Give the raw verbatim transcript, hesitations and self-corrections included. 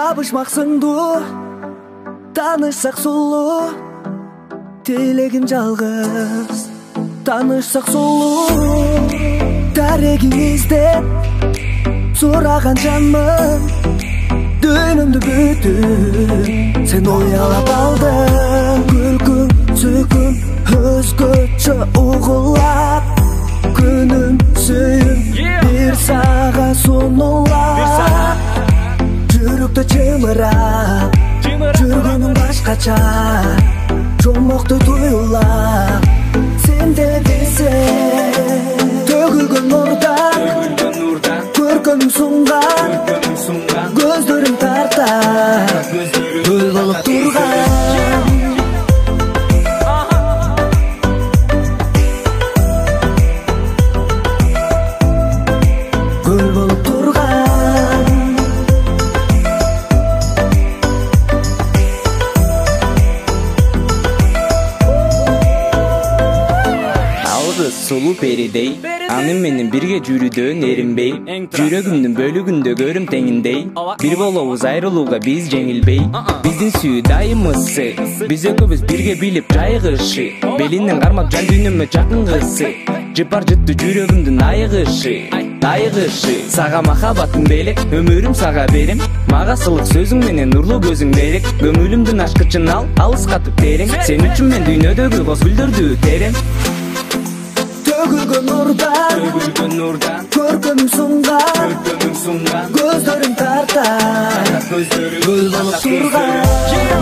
табышмак сыңдуу, таанышсак сулуу, тилегим жалгыз. Таанышсак сулуу, дарегиңизден сураган жанмын. Дүйнөмдү бүтүп сен уялап алдың. Күлкүң, сүйкүң өзгөчө угулат. Күнүм, сүйүм бир сага сунулат. Жүрөктө чымырап жүргөнүң башкача, жомокту туюлап сен дегенсең. Төгүлгөн нурдан көркөмүң сунган, көздөрүң тарта көл болуп турган. Көл болуп турган. Алгыс сулуу перидей, аны менен бирге жүрүүдөн эринбей. Жүрөгүмдүн бөлүгүндө көрүм теңиндей. Бир болобуз айрылууга биз жеңилбей. Биздин сүйүү дайым ысы, биз экөөбүз бирге билип жайгышы. Белинен кармап жан дүйнөмө жакын кызсы. Жыпар жыттı жүрөгүмдүн айыгышы, айыгышы. Сага махаббатым белек, өмүрүм сага берем. Мага сылык сөзүң менен нурлуу көзүң берек. Көңүлүмдүн ачкычын ал, алыскатып терең. Сен үчүн мен дүйнөдөгү коз гүлдөрдү терем. Төгүлгөн нурдан көркөмүң сунган, көздөрүң тарта көл болуп турган.